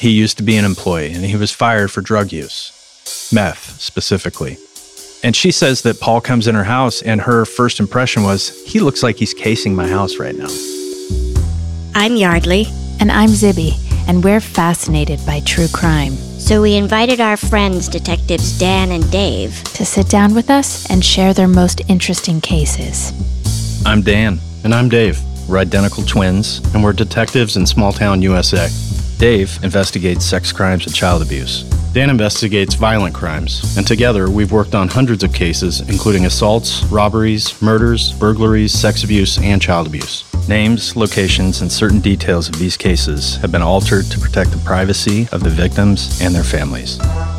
He used to be an employee, and he was fired for drug use, meth specifically. And she says that Paul comes in her house, and her first impression was, he looks like he's casing my house right now. I'm Yardley. And I'm Zibby, and we're fascinated by true crime. So we invited our friends, Detectives Dan and Dave, to sit down with us and share their most interesting cases. I'm Dan. And I'm Dave. We're identical twins, and we're detectives in small-town USA. Dave investigates sex crimes and child abuse. Dan investigates violent crimes, and together we've worked on hundreds of cases, including assaults, robberies, murders, burglaries, sex abuse, and child abuse. Names, locations, and certain details of these cases have been altered to protect the privacy of the victims and their families.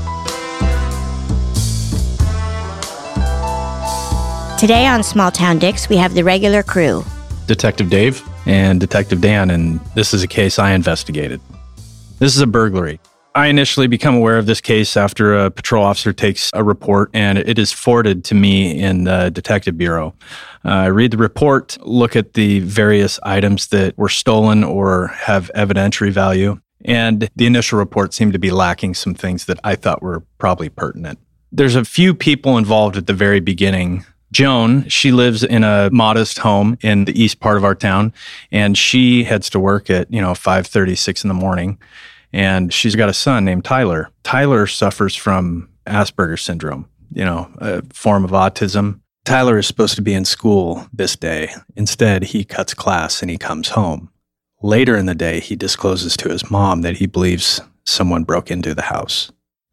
Today on Small Town Dicks, we have the regular crew. Detective Dave. And Detective Dan, and this is a case I investigated. This is a burglary. I initially become aware of this case after a patrol officer takes a report, and it is forwarded to me in the Detective Bureau. I read the report, look at the various items that were stolen or have evidentiary value, and the initial report seemed to be lacking some things that I thought were probably pertinent. There's a few people involved at the very beginning. Joan, she lives in a modest home in the east part of our town, and she heads to work at, 5:30, 6 in the morning. And she's got a son named Tyler. Tyler suffers from Asperger's syndrome, a form of autism. Tyler is supposed to be in school this day. Instead, he cuts class and he comes home. Later in the day, he discloses to his mom that he believes someone broke into the house.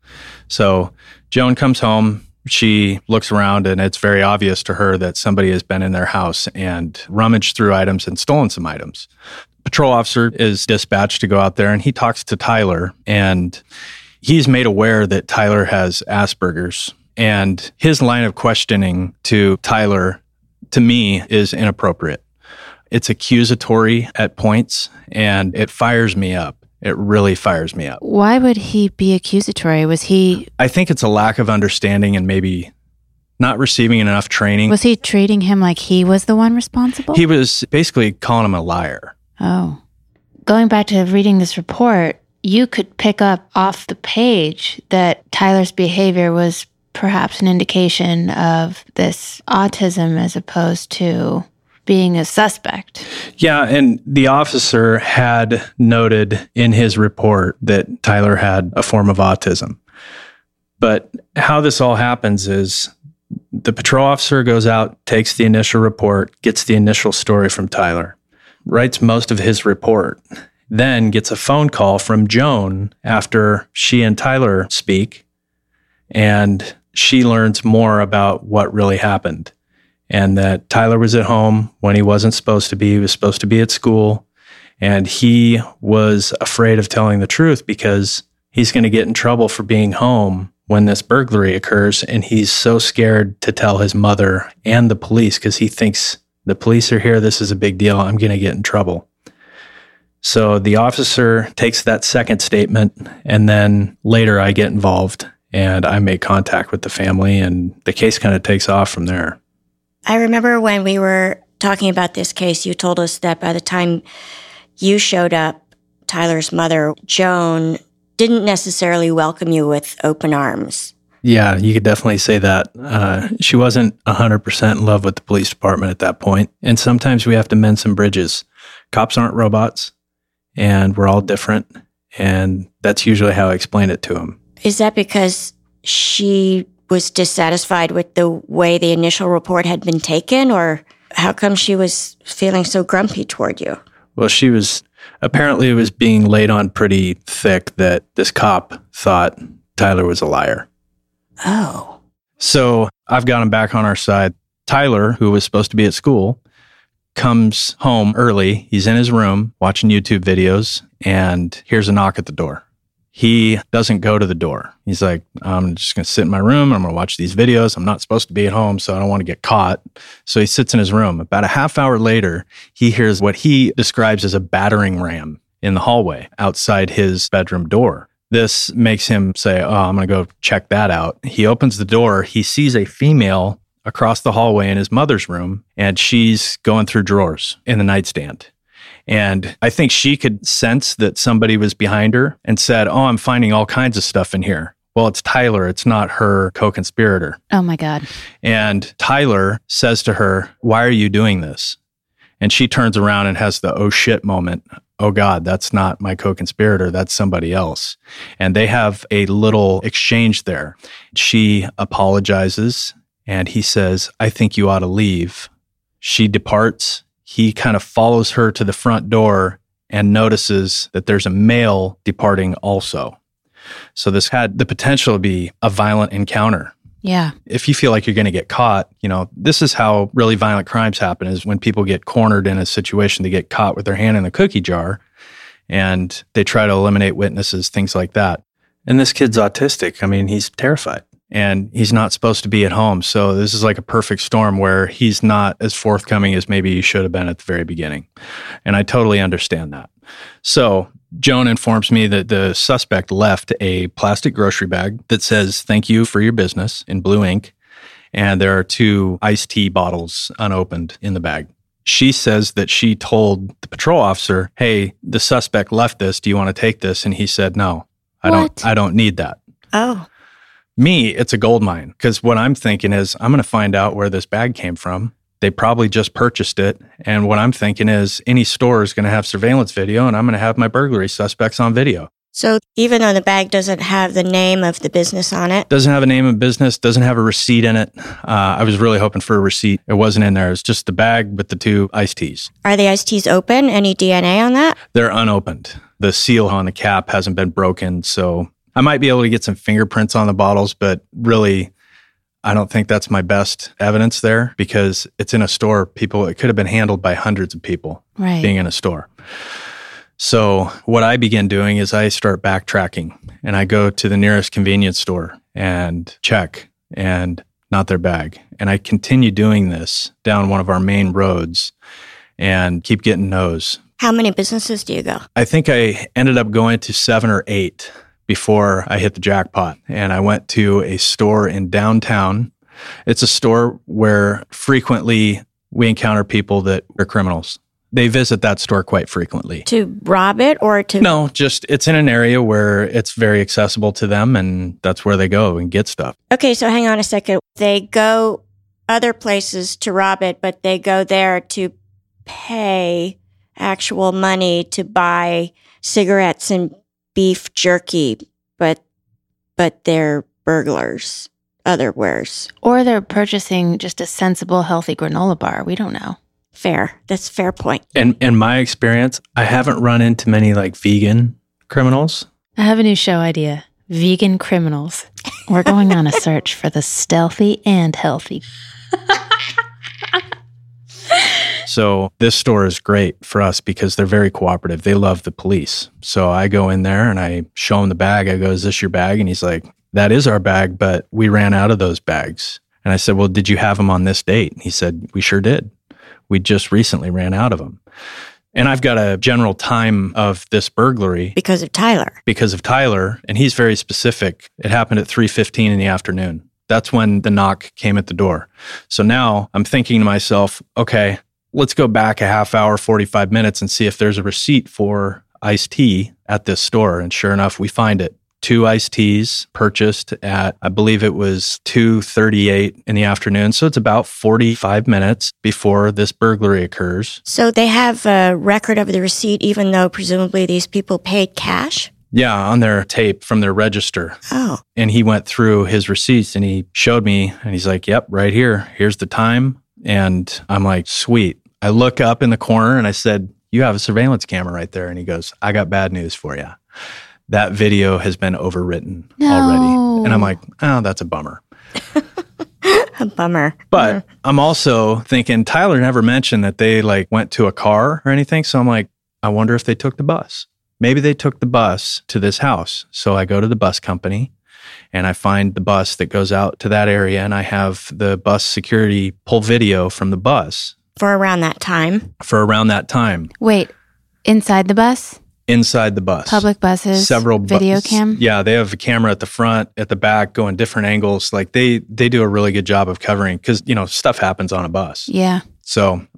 So Joan comes home. She looks around, and it's very obvious to her that somebody has been in their house and rummaged through items and stolen some items. Patrol officer is dispatched to go out there, and he talks to Tyler, and he's made aware that Tyler has Asperger's. And his line of questioning to Tyler, to me, is inappropriate. It's accusatory at points, and it fires me up. It really fires me up. Why would he be accusatory? I think it's a lack of understanding and maybe not receiving enough training. Was he treating him like he was the one responsible? He was basically calling him a liar. Oh. Going back to reading this report, you could pick up off the page that Tyler's behavior was perhaps an indication of this autism as opposed to being a suspect. Yeah, and the officer had noted in his report that Tyler had a form of autism. But how this all happens is the patrol officer goes out, takes the initial report, gets the initial story from Tyler, writes most of his report, then gets a phone call from Joan after she and Tyler speak, and she learns more about what really happened. And that Tyler was at home when he wasn't supposed to be. He was supposed to be at school. And he was afraid of telling the truth because he's going to get in trouble for being home when this burglary occurs. And he's so scared to tell his mother and the police because he thinks the police are here. This is a big deal. I'm going to get in trouble. So the officer takes that second statement. And then later I get involved and I make contact with the family. And the case kind of takes off from there. I remember when we were talking about this case, you told us that by the time you showed up, Tyler's mother, Joan, didn't necessarily welcome you with open arms. Yeah, you could definitely say that. She wasn't 100% in love with the police department at that point. And sometimes we have to mend some bridges. Cops aren't robots, and we're all different. And that's usually how I explain it to them. Is that because she was dissatisfied with the way the initial report had been taken, or how come she was feeling so grumpy toward you? Well, apparently it was being laid on pretty thick that this cop thought Tyler was a liar. Oh. So I've got him back on our side. Tyler, who was supposed to be at school, comes home early. He's in his room watching YouTube videos, and here's a knock at the door. He doesn't go to the door. He's like, I'm just going to sit in my room. I'm going to watch these videos. I'm not supposed to be at home, so I don't want to get caught. So he sits in his room. About a half hour later, he hears what he describes as a battering ram in the hallway outside his bedroom door. This makes him say, I'm going to go check that out. He opens the door. He sees a female across the hallway in his mother's room, and she's going through drawers in the nightstand. And I think she could sense that somebody was behind her and said, "Oh, I'm finding all kinds of stuff in here." Well, it's Tyler. It's not her co-conspirator. Oh my God. And Tyler says to her, "Why are you doing this?" And she turns around and has the "oh shit" moment. Oh God, that's not my co-conspirator. That's somebody else. And they have a little exchange there. She apologizes and he says, "I think you ought to leave." She departs. He kind of follows her to the front door and notices that there's a male departing also. So this had the potential to be a violent encounter. Yeah. If you feel like you're going to get caught, this is how really violent crimes happen, is when people get cornered in a situation, they get caught with their hand in the cookie jar and they try to eliminate witnesses, things like that. And this kid's autistic. I mean, he's terrified and he's not supposed to be at home. So this is like a perfect storm where he's not as forthcoming as maybe he should have been at the very beginning. And I totally understand that. So Joan informs me that the suspect left a plastic grocery bag that says, "Thank you for your business," in blue ink. And there are 2 iced tea bottles unopened in the bag. She says that she told the patrol officer, "Hey, the suspect left this. Do you want to take this?" And he said, "No, I don't need that." Oh. Me, it's a gold mine, because what I'm thinking is I'm going to find out where this bag came from. They probably just purchased it. And what I'm thinking is any store is going to have surveillance video and I'm going to have my burglary suspects on video. So even though the bag doesn't have the name of the business on it? Doesn't have a name of business, doesn't have a receipt in it. I was really hoping for a receipt. It wasn't in there. It's just the bag with the 2 iced teas. Are the iced teas open? Any DNA on that? They're unopened. The seal on the cap hasn't been broken. So I might be able to get some fingerprints on the bottles, but really, I don't think that's my best evidence there, because it's in a store. It could have been handled by hundreds of people being in a store. So what I begin doing is I start backtracking and I go to the nearest convenience store and check, and not their bag. And I continue doing this down one of our main roads and keep getting no's. How many businesses do you go? I think I ended up going to 7 or 8 before I hit the jackpot. And I went to a store in downtown. It's a store where frequently we encounter people that are criminals. They visit that store quite frequently. To rob it or to... No, just it's in an area where it's very accessible to them, and that's where they go and get stuff. Okay, so hang on a second. They go other places to rob it, but they go there to pay actual money to buy cigarettes and beef jerky, but they're burglars otherwares. Or they're purchasing just a sensible, healthy granola bar. We don't know. Fair. That's a fair point. And in my experience, I haven't run into many like vegan criminals. I have a new show idea. Vegan criminals. We're going on a search for the stealthy and healthy. So this store is great for us because they're very cooperative. They love the police. So I go in there and I show him the bag. I go, "Is this your bag?" And he's like, "That is our bag, but we ran out of those bags." And I said, "Well, did you have them on this date?" And he said, "We sure did. We just recently ran out of them." And I've got a general time of this burglary. Because of Tyler. And he's very specific. It happened at 3:15 in the afternoon. That's when the knock came at the door. So now I'm thinking to myself, okay, let's go back a half hour, 45 minutes and see if there's a receipt for iced tea at this store. And sure enough, we find it. 2 iced teas purchased at, I believe it was 2:38 in the afternoon. So it's about 45 minutes before this burglary occurs. So they have a record of the receipt, even though presumably these people paid cash? Yeah, on their tape from their register. Oh. And he went through his receipts and he showed me and he's like, "Yep, right here. Here's the time." And I'm like, sweet. I look up in the corner and I said, "You have a surveillance camera right there." And he goes, "I got bad news for you. That video has been overwritten already." And I'm like, "Oh, that's a bummer." A bummer. But I'm also thinking Tyler never mentioned that they like went to a car or anything. So I'm like, I wonder if they took the bus. Maybe they took the bus to this house. So I go to the bus company and I find the bus that goes out to that area. And I have the bus security pull video from the bus. For around that time. Wait, inside the bus? Inside the bus. Public buses? Several video cam? Yeah, they have a camera at the front, at the back, going different angles. Like they do a really good job of covering because, stuff happens on a bus. Yeah. So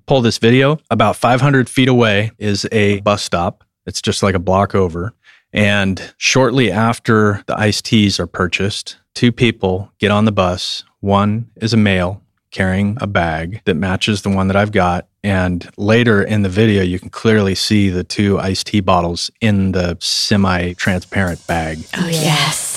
pull this video. About 500 feet away is a bus stop. It's just like a block over. And shortly after the iced teas are purchased, two people get on the bus. One is a male carrying a bag that matches the one that I've got. And later in the video, you can clearly see the two iced tea bottles in the semi-transparent bag. Oh, yes.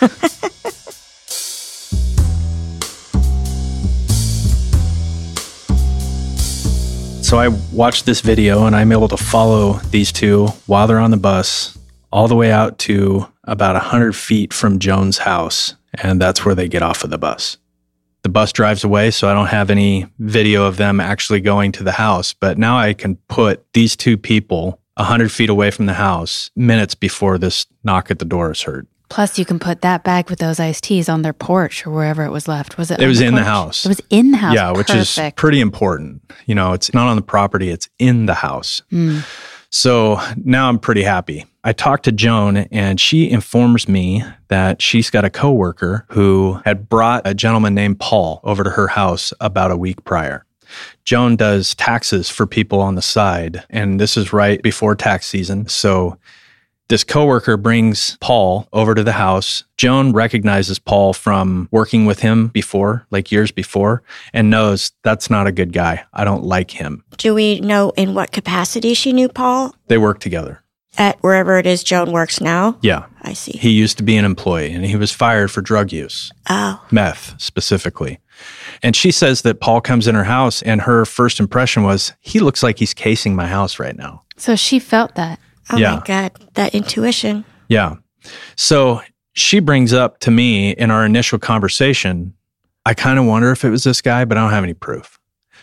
So I watched this video and I'm able to follow these two while they're on the bus all the way out to about 100 feet from Joan's house. And that's where they get off of the bus. The bus drives away, so I don't have any video of them actually going to the house. But now I can put these two people 100 feet away from the house minutes before this knock at the door is heard. Plus, you can put that bag with those iced teas on their porch or wherever it was left. Was it? It was in the porch? house. It was in the house. Yeah, which is pretty important. You know, it's not on the property, it's in the house. So now I'm pretty happy. I talked to Joan and she informs me that she's got a coworker who had brought a gentleman named Paul over to her house about a week prior. Joan does taxes for people on the side, and this is right before tax season. So this coworker brings Paul over to the house. Joan recognizes Paul from working with him before, like years before, and knows that's not a good guy. I don't like him. Do we know in what capacity she knew Paul? They work together. At wherever it is Joan works now? Yeah. I see. He used to be an employee, and he was fired for drug use. Oh. Meth, specifically. And she says that Paul comes in her house, and her first impression was, he looks like he's casing my house right now. So she felt that. Oh, Yeah. my God. That intuition. Yeah. So she brings up to me in our initial conversation, I kind of wonder if it was this guy, but I don't have any proof.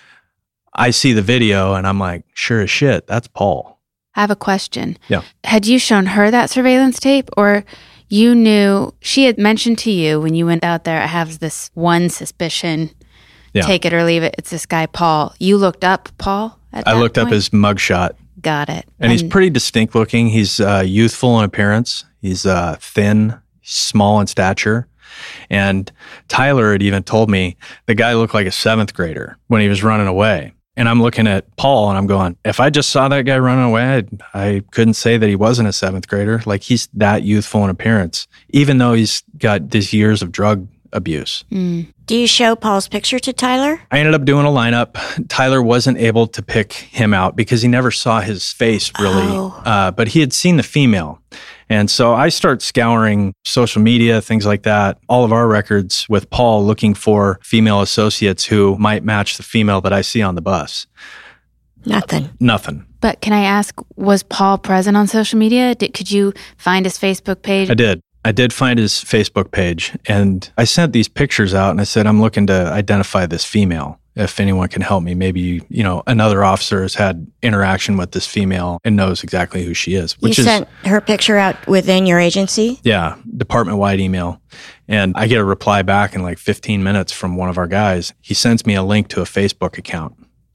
I see the video, and I'm like, sure as shit, that's Paul. I have a question. Yeah. Had you shown her that surveillance tape, or you knew she had mentioned to you when you went out there, I have this one suspicion, take it or leave it, it's this guy, Paul. You looked up Paul at that I looked up point? his mugshot. Got it. And he's pretty distinct looking. He's youthful in appearance. He's thin, small in stature. And Tyler had even told me the guy looked like a 7th grader when he was running away. And I'm looking at Paul and I'm going, if I just saw that guy running away, I couldn't say that he wasn't a 7th grader. Like, he's that youthful in appearance, even though he's got these years of drug abuse. Do you show Paul's picture to Tyler? I ended up doing a lineup. Tyler wasn't able to pick him out because he never saw his face really, but he had seen the female. And so I start scouring social media, things like that, all of our records with Paul, looking for female associates who might match the female that I see on the bus. Nothing. But can I ask, was Paul present on social media? Could you find his Facebook page? I did find his Facebook page, and I sent these pictures out and I said, I'm looking to identify this female. If anyone can help me, maybe, another officer has had interaction with this female and knows exactly who she is. You sent her picture out within your agency? Yeah, department-wide email. And I get a reply back in like 15 minutes from one of our guys. He sends me a link to a Facebook account.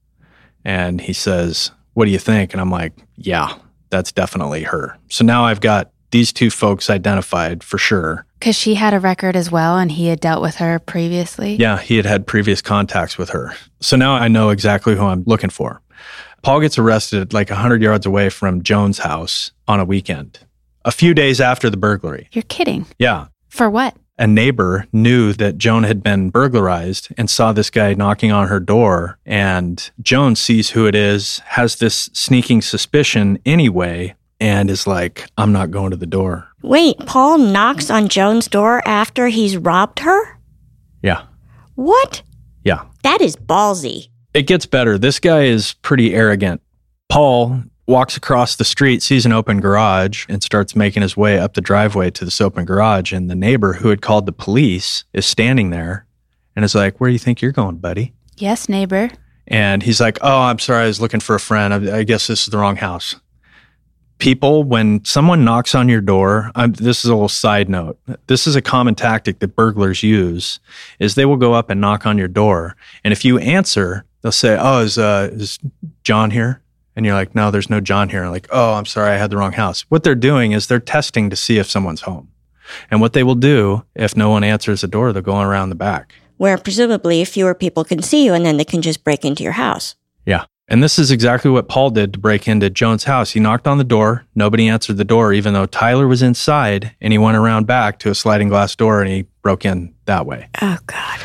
And he says, what do you think? And I'm like, yeah, that's definitely her. So now I've got these two folks identified for sure. Because she had a record as well, and he had dealt with her previously? Yeah, he had previous contacts with her. So now I know exactly who I'm looking for. Paul gets arrested like 100 yards away from Joan's house on a weekend, a few days after the burglary. You're kidding. Yeah. For what? A neighbor knew that Joan had been burglarized and saw this guy knocking on her door. And Joan sees who it is, has this sneaking suspicion anyway, and is like, I'm not going to the door. Wait, Paul knocks on Joan's door after he's robbed her? Yeah. What? Yeah. That is ballsy. It gets better. This guy is pretty arrogant. Paul walks across the street, sees an open garage, and starts making his way up the driveway to this open garage. And the neighbor who had called the police is standing there and is like, where do you think you're going, buddy? Yes, neighbor. And he's like, oh, I'm sorry, I was looking for a friend. I guess this is the wrong house. People, when someone knocks on your door, this is a little side note. This is a common tactic that burglars use, is they will go up and knock on your door. And if you answer, they'll say, oh, is John here? And you're like, no, there's no John here. Like, oh, I'm sorry, I had the wrong house. What they're doing is they're testing to see if someone's home. And what they will do, if no one answers the door, they'll go around the back. Where presumably fewer people can see you and then they can just break into your house. Yeah. And this is exactly what Paul did to break into Joan's house. He knocked on the door. Nobody answered the door, even though Tyler was inside, and he went around back to a sliding glass door and he broke in that way. Oh, God.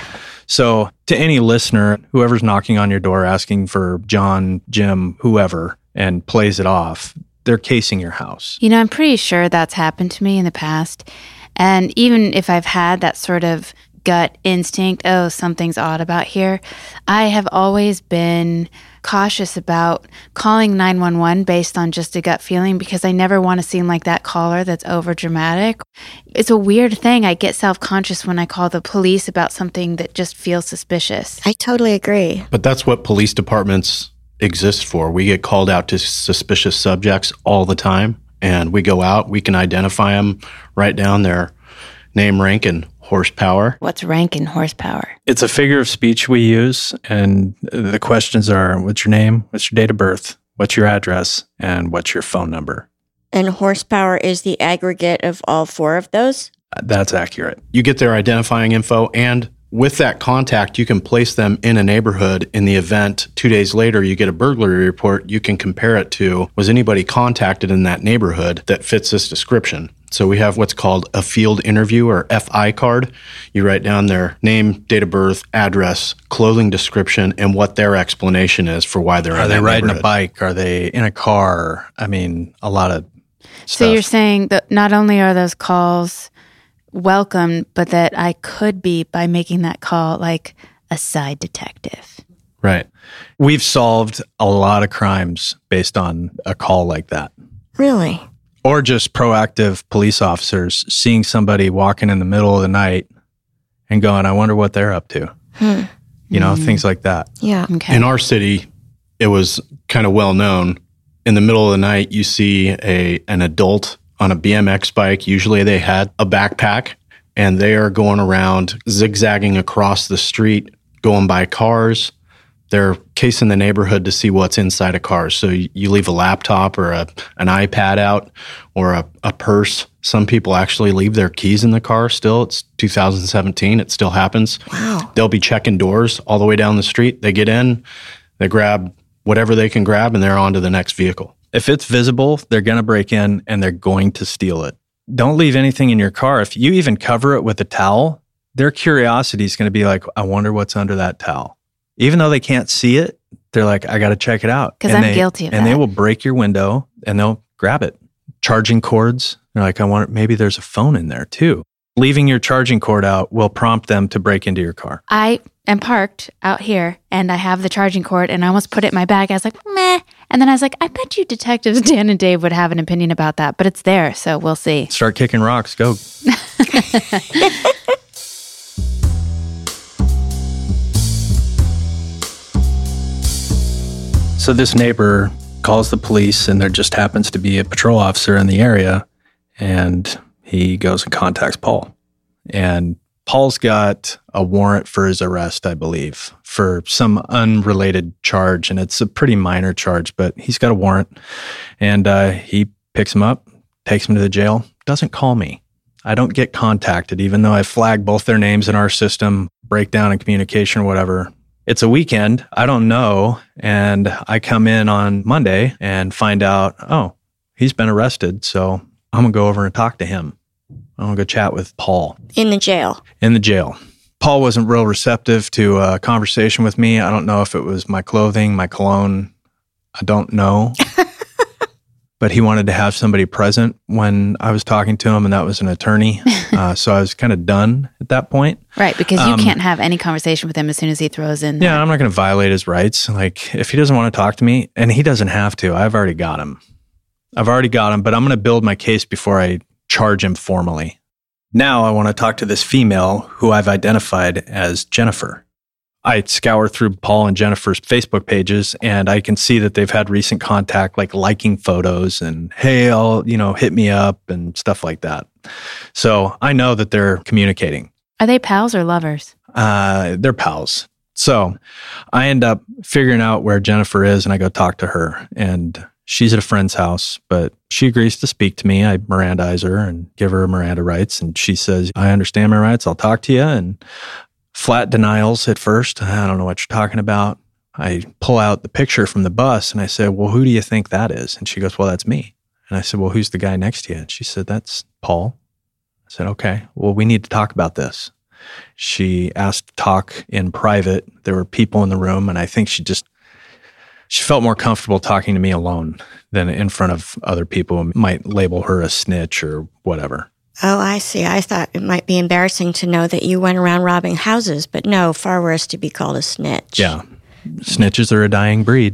So to any listener, whoever's knocking on your door asking for John, Jim, whoever, and plays it off, they're casing your house. You know, I'm pretty sure that's happened to me in the past. And even if I've had that sort of gut instinct, oh, something's odd about here, I have always been cautious about calling 911 based on just a gut feeling, because I never want to seem like that caller that's over dramatic. It's a weird thing. I get self-conscious when I call the police about something that just feels suspicious. I totally agree. But that's what police departments exist for. We get called out to suspicious subjects all the time, and we go out, we can identify them, write down their name, rank, and horsepower. What's rank and horsepower? It's a figure of speech we use, and the questions are, what's your name, what's your date of birth, what's your address, and what's your phone number? And horsepower is the aggregate of all four of those? That's accurate. You get their identifying info, and with that contact, you can place them in a neighborhood. In the event 2 days later you get a burglary report, you can compare it to, was anybody contacted in that neighborhood that fits this description? So we have what's called a field interview, or FI card. You write down their name, date of birth, address, clothing description, and what their explanation is for why they're in that neighborhood. Are they riding a bike? Are they in a car? I mean, a lot of stuff. So you're saying that not only are those calls welcome, but that I could be, by making that call, like a side detective. Right. We've solved a lot of crimes based on a call like that. Really? Or just proactive police officers seeing somebody walking in the middle of the night and going, I wonder what they're up to. You know, things like that. Yeah. Okay. In our city, it was kind of well known. In the middle of the night, you see an adult on a BMX bike. Usually they had a backpack, and they are going around zigzagging across the street, going by cars. They're casing the neighborhood to see what's inside a car. So you leave a laptop or an iPad out, or a purse. Some people actually leave their keys in the car still. It's 2017. It still happens. Wow. They'll be checking doors all the way down the street. They get in, they grab whatever they can grab, and they're on to the next vehicle. If it's visible, they're going to break in and they're going to steal it. Don't leave anything in your car. If you even cover it with a towel, their curiosity is going to be like, I wonder what's under that towel. Even though they can't see it, they're like, I got to check it out. Because I'm guilty of that. And they will break your window and they'll grab it. Charging cords. They're like, maybe there's a phone in there too. Leaving your charging cord out will prompt them to break into your car. I am parked out here and I have the charging cord and I almost put it in my bag. I was like, meh. And then I was like, I bet you detectives Dan and Dave would have an opinion about that, but it's there. So we'll see. Start kicking rocks. Go. So this neighbor calls the police, and there just happens to be a patrol officer in the area, and he goes and contacts Paul. And Paul's got a warrant for his arrest, I believe, for some unrelated charge, and it's a pretty minor charge, but he's got a warrant. And he picks him up, takes him to the jail, doesn't call me. I don't get contacted, even though I flagged both their names in our system, breakdown in communication or whatever. It's a weekend. I don't know. And I come in on Monday and find out, oh, he's been arrested. So I'm going to go over and talk to him. I'm going to go chat with Paul. In the jail. In the jail. Paul wasn't real receptive to a conversation with me. I don't know if it was my clothing, my cologne. I don't know. But he wanted to have somebody present when I was talking to him, and that was an attorney. So I was kind of done at that point. Right, because you can't have any conversation with him as soon as he throws in. Yeah, I'm not going to violate his rights. Like, if he doesn't want to talk to me, and he doesn't have to, I've already got him, but I'm going to build my case before I charge him formally. Now I want to talk to this female who I've identified as Jennifer. I scour through Paul and Jennifer's Facebook pages, and I can see that they've had recent contact, like liking photos and, hey, hit me up and stuff like that. So I know that they're communicating. Are they pals or lovers? They're pals. So I end up figuring out where Jennifer is, and I go talk to her. And she's at a friend's house, but she agrees to speak to me. I Mirandize her and give her Miranda rights. And she says, I understand my rights. I'll talk to you. And flat denials at first. I don't know what you're talking about. I pull out the picture from the bus and I said, well, who do you think that is? And she goes, well, that's me. And I said, well, who's the guy next to you? And she said, that's Paul. I said, okay, well, we need to talk about this. She asked to talk in private. There were people in the room, and I think she felt more comfortable talking to me alone than in front of other people who might label her a snitch or whatever. Oh, I see. I thought it might be embarrassing to know that you went around robbing houses, but no, far worse to be called a snitch. Yeah. Snitches are a dying breed.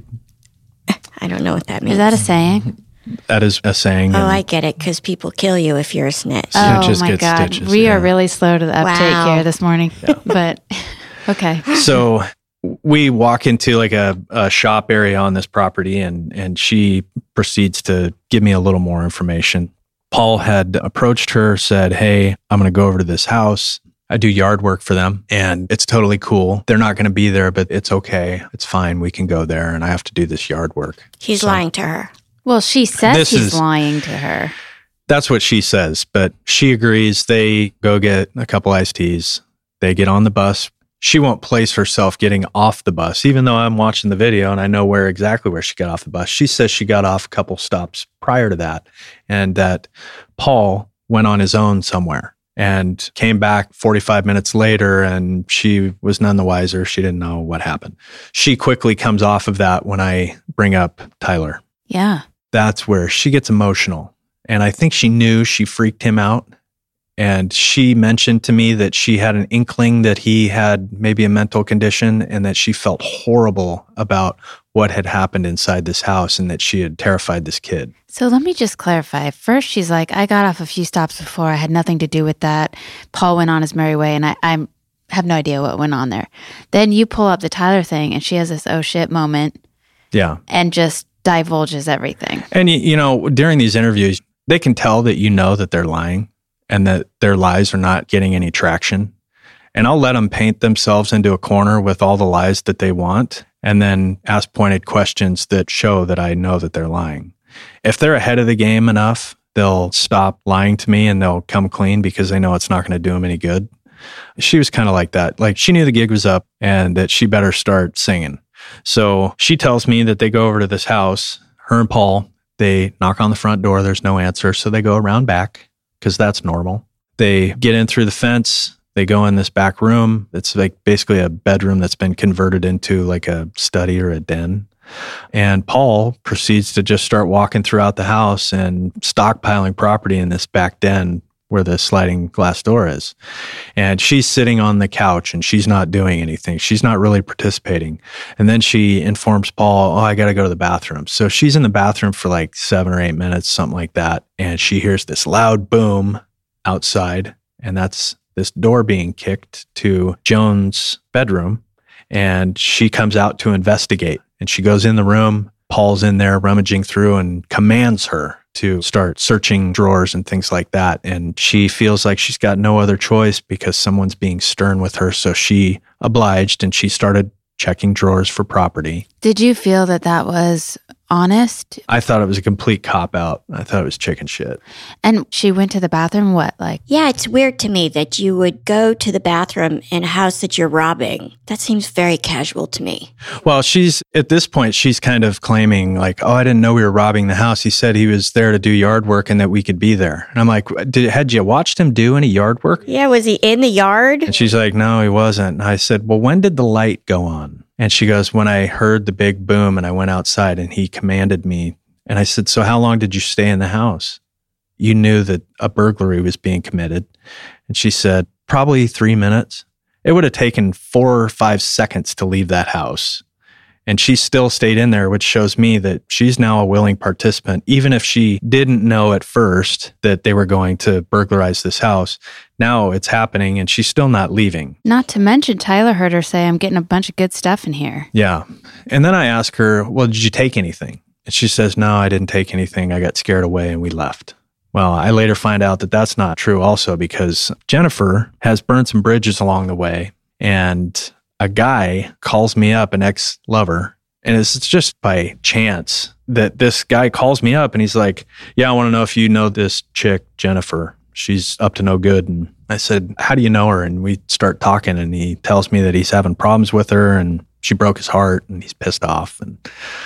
I don't know what that means. Is that a saying? That is a saying. Oh, I get it, because people kill you if you're a snitch. Oh Snitches my get God. stitches, We yeah. are really slow to the uptake Wow. here this morning. But okay. So we walk into like a shop area on this property, and she proceeds to give me a little more information. Paul had approached her, said, hey, I'm going to go over to this house. I do yard work for them, and it's totally cool. They're not going to be there, but it's okay. It's fine. We can go there, and I have to do this yard work. He's lying to her. Well, she says This he's is- lying to her. That's what she says, but she agrees. They go get a couple iced teas. They get on the bus. She won't place herself getting off the bus, even though I'm watching the video and I know exactly where she got off the bus. She says she got off a couple stops prior to that, and that Paul went on his own somewhere and came back 45 minutes later, and she was none the wiser. She didn't know what happened. She quickly comes off of that when I bring up Tyler. Yeah. That's where she gets emotional. And I think she knew she freaked him out. And she mentioned to me that she had an inkling that he had maybe a mental condition, and that she felt horrible about what had happened inside this house, and that she had terrified this kid. So let me just clarify. First, she's like, I got off a few stops before. I had nothing to do with that. Paul went on his merry way, and I have no idea what went on there. Then you pull up the Tyler thing, and she has this oh shit moment Yeah. and just divulges everything. And, you know, during these interviews, they can tell that you know that they're lying and that their lies are not getting any traction. And I'll let them paint themselves into a corner with all the lies that they want, and then ask pointed questions that show that I know that they're lying. If they're ahead of the game enough, they'll stop lying to me and they'll come clean because they know it's not going to do them any good. She was kind of like that. Like, she knew the gig was up and that she better start singing. So she tells me that they go over to this house, her and Paul, they knock on the front door. There's no answer. So they go around back because that's normal. They get in through the fence. They go in this back room. It's like basically a bedroom that's been converted into like a study or a den. And Paul proceeds to just start walking throughout the house and stockpiling property in this back den where the sliding glass door is. And she's sitting on the couch and she's not doing anything. She's not really participating. And then she informs Paul, oh, I got to go to the bathroom. So she's in the bathroom for like 7 or 8 minutes, something like that. And she hears this loud boom outside. And that's this door being kicked to Joan's bedroom. And she comes out to investigate. And she goes in the room. Paul's in there rummaging through and commands her to start searching drawers and things like that. And she feels like she's got no other choice because someone's being stern with her. So she obliged and she started checking drawers for property. Did you feel that that was honest? I thought it was a complete cop-out. I thought it was chicken shit. And she went to the bathroom, what, like? Yeah, it's weird to me that you would go to the bathroom in a house that you're robbing. That seems very casual to me. Well, at this point, she's kind of claiming like, oh, I didn't know we were robbing the house. He said he was there to do yard work and that we could be there. And I'm like, had you watched him do any yard work? Yeah, was he in the yard? And she's like, no, he wasn't. And I said, well, when did the light go on? And she goes, when I heard the big boom and I went outside and he commanded me. And I said, so how long did you stay in the house? You knew that a burglary was being committed. And she said, probably 3 minutes. It would have taken 4 or 5 seconds to leave that house. And she still stayed in there, which shows me that she's now a willing participant. Even if she didn't know at first that they were going to burglarize this house, now it's happening and she's still not leaving. Not to mention, Tyler heard her say, I'm getting a bunch of good stuff in here. Yeah. And then I ask her, well, did you take anything? And she says, no, I didn't take anything. I got scared away and we left. Well, I later find out that that's not true also because Jennifer has burned some bridges along the way. And a guy calls me up, an ex-lover, and it's just by chance that this guy calls me up and he's like, yeah, I want to know if you know this chick, Jennifer. She's up to no good. And I said, how do you know her? And we start talking and he tells me that he's having problems with her and she broke his heart and he's pissed off. And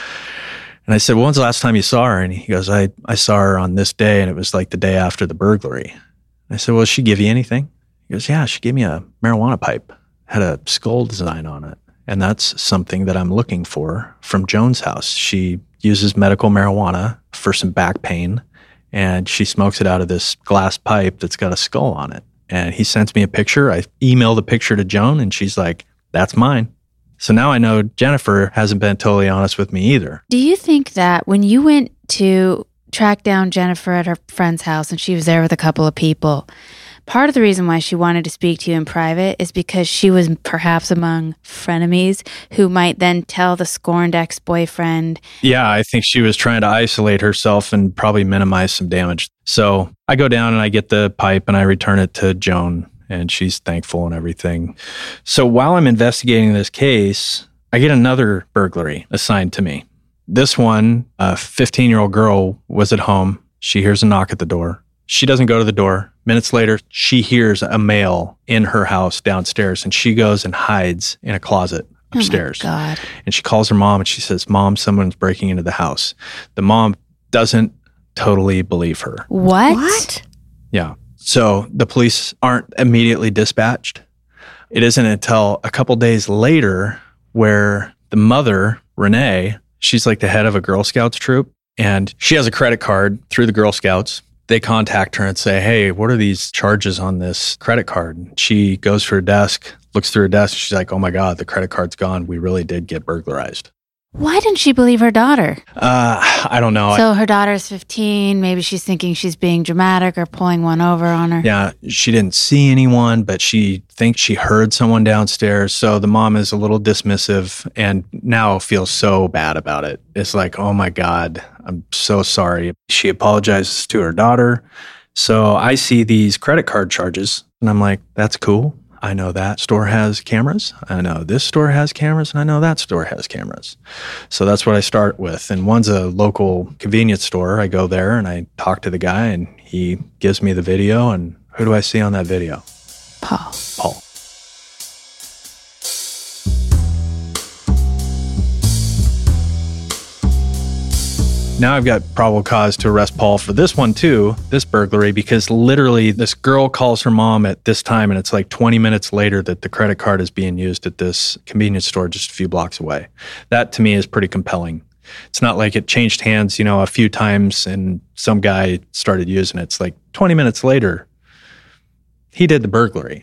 I said, well, when's the last time you saw her? And he goes, I saw her on this day, and it was like the day after the burglary. I said, well, did she give you anything? He goes, yeah, she gave me a marijuana pipe, had a skull design on it. And that's something that I'm looking for from Joan's house. She uses medical marijuana for some back pain, and she smokes it out of this glass pipe that's got a skull on it. And he sends me a picture. I email the picture to Joan, and she's like, that's mine. So now I know Jennifer hasn't been totally honest with me either. Do you think that when you went to track down Jennifer at her friend's house and she was there with a couple of people, part of the reason why she wanted to speak to you in private is because she was perhaps among frenemies who might then tell the scorned ex-boyfriend? Yeah, I think she was trying to isolate herself and probably minimize some damage. So I go down and I get the pipe and I return it to Joan, and she's thankful and everything. So while I'm investigating this case, I get another burglary assigned to me. This one, a 15-year-old girl was at home. She hears a knock at the door. She doesn't go to the door. Minutes later, she hears a male in her house downstairs, and she goes and hides in a closet upstairs. Oh my God. And she calls her mom and she says, Mom, someone's breaking into the house. The mom doesn't totally believe her. What? Yeah. So the police aren't immediately dispatched. It isn't until a couple days later where the mother, Renee, she's like the head of a Girl Scouts troop, and she has a credit card through the Girl Scouts. They contact her and say, hey, what are these charges on this credit card? And she goes to her desk, looks through her desk. She's like, oh my God, the credit card's gone. We really did get burglarized. Why didn't she believe her daughter? I don't know. So her daughter's 15. Maybe she's thinking she's being dramatic or pulling one over on her. Yeah, she didn't see anyone, but she thinks she heard someone downstairs. So the mom is a little dismissive and now feels so bad about it. It's like, oh my God, I'm so sorry. She apologizes to her daughter. So I see these credit card charges and I'm like, that's cool. I know that store has cameras. I know this store has cameras, and I know that store has cameras. So that's what I start with. And one's a local convenience store. I go there and I talk to the guy, and he gives me the video. And who do I see on that video? Paul. Now I've got probable cause to arrest Paul for this one too, this burglary, because literally this girl calls her mom at this time, and it's like 20 minutes later that the credit card is being used at this convenience store just a few blocks away. That to me is pretty compelling. It's not like it changed hands, a few times and some guy started using it. It's like 20 minutes later, he did the burglary.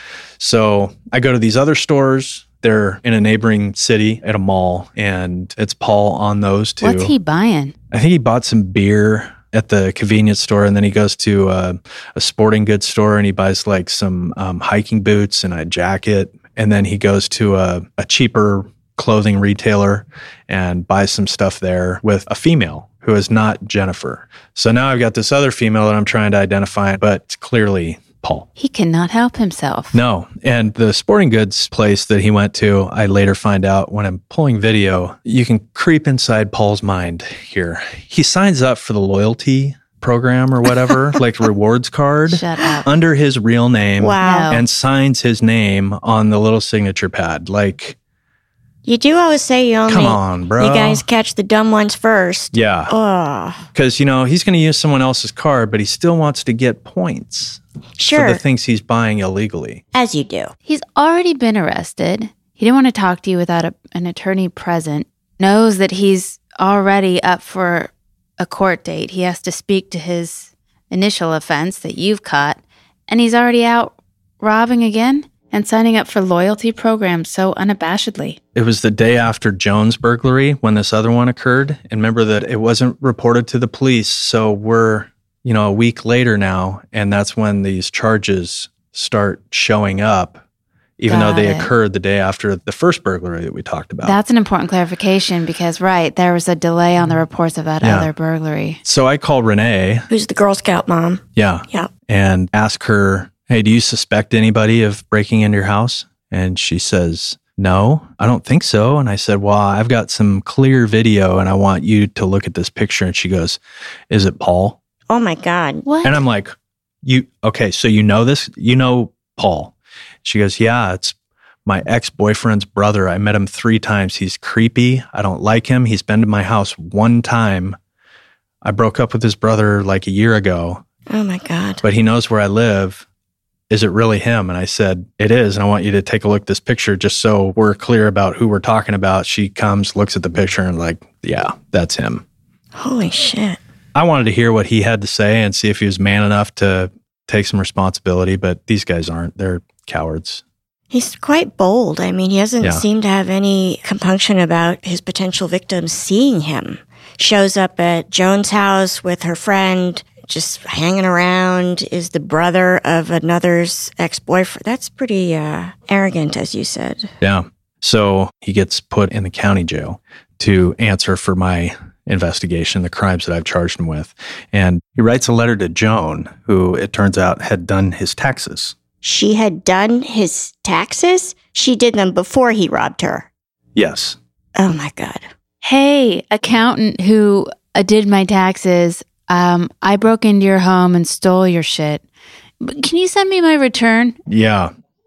So I go to these other stores. They're in a neighboring city at a mall, and it's Paul on those two. What's he buying? I think he bought some beer at the convenience store, and then he goes to a sporting goods store and he buys like some hiking boots and a jacket. And then he goes to a cheaper clothing retailer and buys some stuff there with a female who is not Jennifer. So now I've got this other female that I'm trying to identify, but it's clearly Paul. He cannot help himself. No. And the sporting goods place that he went to, I later find out when I'm pulling video, you can creep inside Paul's mind here. He signs up for the loyalty program or whatever, like rewards card. Shut up. Under his real name. Wow. And signs his name on the little signature pad. Like, You do always say you only, come on, bro. you guys catch the dumb ones first. Yeah. Oh, Because, he's going to use someone else's card, but he still wants to get points sure. for the things he's buying illegally. As you do. He's already been arrested. He didn't want to talk to you without an attorney present. Knows that he's already up for a court date. He has to speak to his initial offense that you've caught. And he's already out robbing again and signing up for loyalty programs so unabashedly. It was the day after Joan's burglary when this other one occurred. And remember that it wasn't reported to the police. So we're, a week later now. And that's when these charges start showing up, even though they occurred the day after the first burglary that we talked about. That's an important clarification because, right, there was a delay on the reports of that other burglary. So I call Renee. Who's the Girl Scout mom? Yeah. Yeah. And ask her, hey, do you suspect anybody of breaking into your house? And she says, no, I don't think so. And I said, well, I've got some clear video and I want you to look at this picture. And she goes, is it Paul? Oh my God. What? And I'm like, okay, so you know this? You know Paul? She goes, yeah, it's My ex-boyfriend's brother, I met him 3 times. He's creepy. I don't like him. He's been to my house 1 time. I broke up with his brother like a year ago. Oh my God. But he knows where I live. Is it really him? And I said, it is. And I want you to take a look at this picture just so we're clear about who we're talking about. She comes, looks at the picture and like, yeah, that's him. Holy shit. I wanted to hear what he had to say and see if he was man enough to take some responsibility, but these guys aren't. They're cowards. He's quite bold. I mean, he doesn't seem to have any compunction about his potential victims seeing him. Shows up at Joan's house with her friend, just hanging around, is the brother of another's ex-boyfriend. That's pretty arrogant, as you said. Yeah. So he gets put in the county jail to answer for my investigation, the crimes that I've charged him with. And he writes a letter to Joan, who it turns out had done his taxes. She had done his taxes? She did them before he robbed her. Yes. Oh my God. Hey, accountant who did my taxes, I broke into your home and stole your shit. Can you send me my return? Yeah.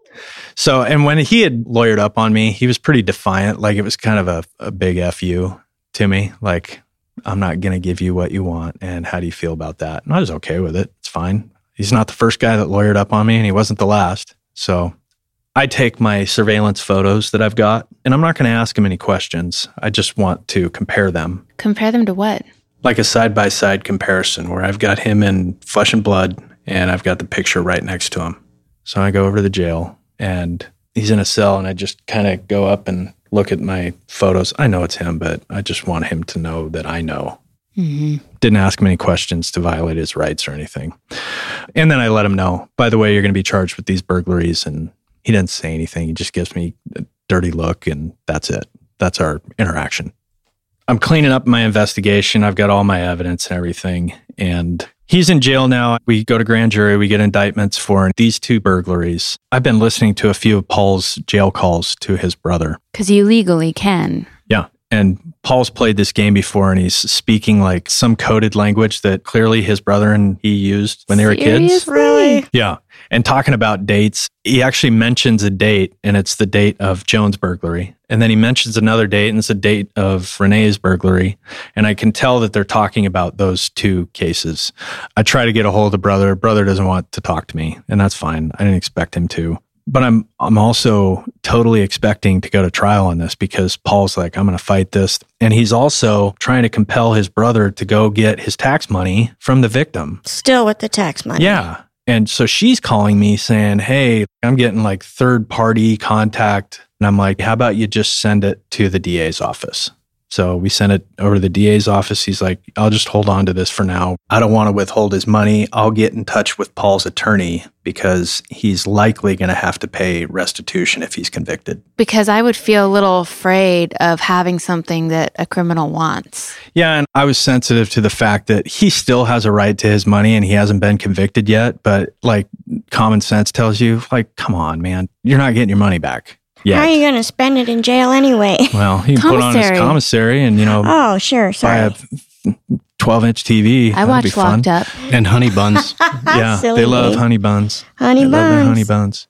So, and when he had lawyered up on me, he was pretty defiant. Like it was kind of a big FU to me. Like, I'm not going to give you what you want. And how do you feel about that? And I was okay with it. It's fine. He's not the first guy that lawyered up on me, and he wasn't the last. So I take my surveillance photos that I've got, and I'm not going to ask him any questions. I just want to compare them. Compare them to what? Like a side-by-side comparison where I've got him in flesh and blood, and I've got the picture right next to him. So I go over to the jail, and he's in a cell, and I just kind of go up and look at my photos. I know it's him, but I just want him to know that I know. Mm-hmm. Didn't ask him any questions to violate his rights or anything. And then I let him know, by the way, you're going to be charged with these burglaries. And he didn't say anything. He just gives me a dirty look, and that's it. That's our interaction. I'm cleaning up my investigation. I've got all my evidence and everything. And he's in jail now. We go to grand jury. We get indictments for these 2 burglaries. I've been listening to a few of Paul's jail calls to his brother. Because you legally can. Yeah. And Paul's played this game before, and he's speaking like some coded language that clearly his brother and he used when they were kids. Really? Yeah. And talking about dates, he actually mentions a date, and it's the date of Joan's burglary. And then he mentions another date, and it's the date of Renee's burglary. And I can tell that they're talking about those 2 cases. I try to get a hold of the brother. Brother doesn't want to talk to me, and that's fine. I didn't expect him to. But I'm also totally expecting to go to trial on this because Paul's like, I'm going to fight this. And he's also trying to compel his brother to go get his tax money from the victim. Still with the tax money. Yeah. And so she's calling me saying, hey, I'm getting like third-party contact. And I'm like, how about you just send it to the DA's office? So we sent it over to the DA's office. He's like, I'll just hold on to this for now. I don't want to withhold his money. I'll get in touch with Paul's attorney because he's likely going to have to pay restitution if he's convicted. Because I would feel a little afraid of having something that a criminal wants. Yeah, and I was sensitive to the fact that he still has a right to his money and he hasn't been convicted yet. But like common sense tells you, like, come on, man, you're not getting your money back. Yet. How are you going to spend it in jail anyway? Well, he can put on his commissary and, oh, sure, sorry. buy a 12-inch TV. I watched Locked Up. And honey buns. Yeah, Silly they love me. honey buns. Honey They love their buns. honey buns.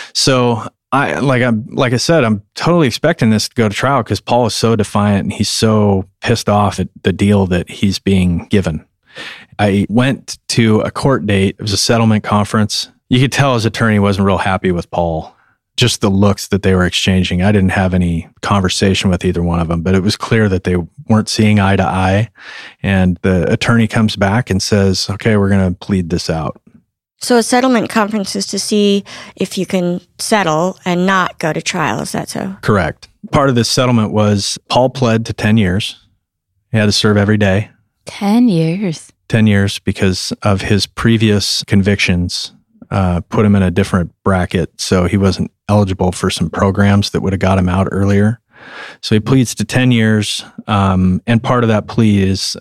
So like I said, I'm totally expecting this to go to trial because Paul is so defiant and he's so pissed off at the deal that he's being given. I went to a court date. It was a settlement conference. You could tell his attorney wasn't real happy with Paul. Just the looks that they were exchanging. I didn't have any conversation with either one of them, but it was clear that they weren't seeing eye to eye. And the attorney comes back and says, okay, we're going to plead this out. So a settlement conference is to see if you can settle and not go to trial. Is that so? Correct. Part of this settlement was Paul pled to 10 years. He had to serve every day. 10 years. 10 years because of his previous convictions. Put him in a different bracket, so he wasn't eligible for some programs that would have got him out earlier. So he pleads to 10 years, and part of that plea is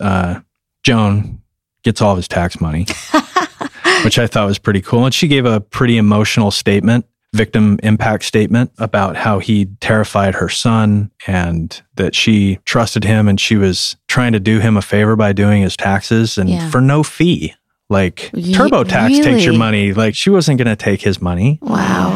Joan gets all of his tax money, which I thought was pretty cool. And she gave a pretty emotional statement, victim impact statement, about how he terrified her son and that she trusted him and she was trying to do him a favor by doing his taxes and for no fee. Like TurboTax takes your money. Like she wasn't going to take his money. Wow.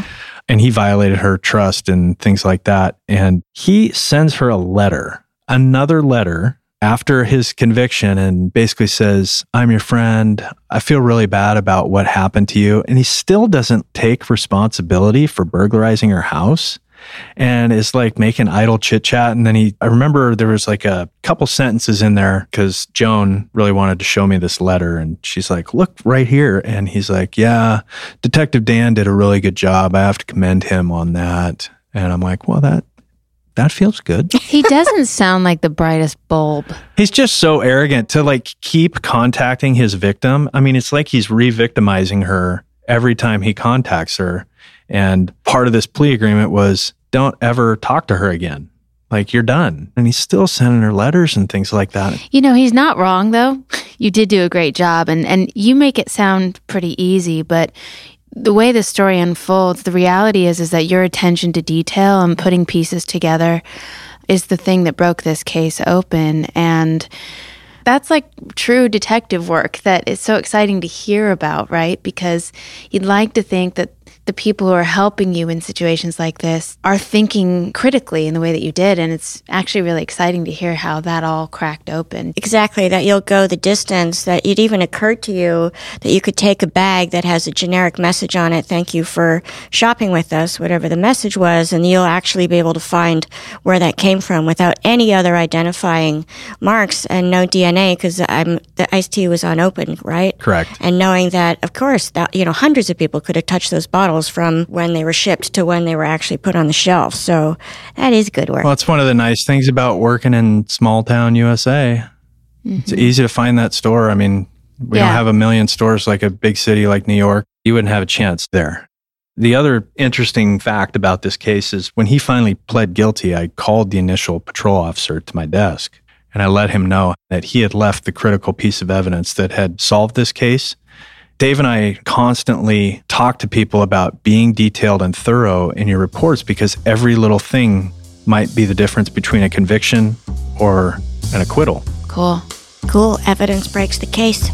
and he violated her trust and things like that. And he sends her a letter, another letter after his conviction, and basically says, I'm your friend. I feel really bad about what happened to you. And he still doesn't take responsibility for burglarizing her house and is like making idle chit chat. And then I remember there was like a couple sentences in there because Joan really wanted to show me this letter. And she's like, look right here. And he's like, yeah, Detective Dan did a really good job. I have to commend him on that. And I'm like, well, that feels good. He doesn't sound like the brightest bulb. He's just so arrogant to like keep contacting his victim. I mean, it's like he's re-victimizing her every time he contacts her. And part of this plea agreement was don't ever talk to her again. Like, you're done. And he's still sending her letters and things like that. You know, he's not wrong, though. You did do a great job. And you make it sound pretty easy, but the way the story unfolds, the reality is that your attention to detail and putting pieces together is the thing that broke this case open. And that's like true detective work that is so exciting to hear about, right? Because you'd like to think that the people who are helping you in situations like this are thinking critically in the way that you did. And it's actually really exciting to hear how that all cracked open. Exactly, that you'll go the distance, that it even occurred to you that you could take a bag that has a generic message on it, thank you for shopping with us, whatever the message was, and you'll actually be able to find where that came from without any other identifying marks and no DNA, because the iced tea was unopened, right? Correct. And knowing that, of course, that hundreds of people could have touched those bottles from when they were shipped to when they were actually put on the shelf. So that is good work. Well, it's one of the nice things about working in small town USA. Mm-hmm. It's easy to find that store. I mean, we don't have a million stores like a big city like New York. You wouldn't have a chance there. The other interesting fact about this case is when he finally pled guilty, I called the initial patrol officer to my desk and I let him know that he had left the critical piece of evidence that had solved this case. Dave and I constantly talk to people about being detailed and thorough in your reports because every little thing might be the difference between a conviction or an acquittal. Cool. Cool. Evidence breaks the case.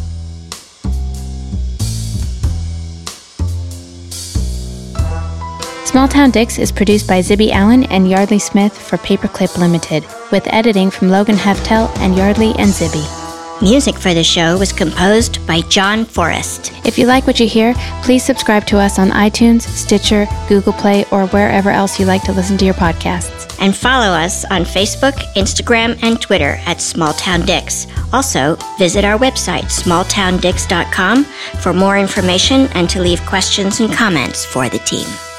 Small Town Dicks is produced by Zibby Allen and Yardley Smith for Paperclip Limited, with editing from Logan Heftel and Yardley and Zibby. Music for the show was composed by John Forrest. If you like what you hear, please subscribe to us on iTunes, Stitcher, Google Play, or wherever else you like to listen to your podcasts. And follow us on Facebook, Instagram, and Twitter at Small Town Dicks. Also, visit our website, smalltowndicks.com, for more information and to leave questions and comments for the team.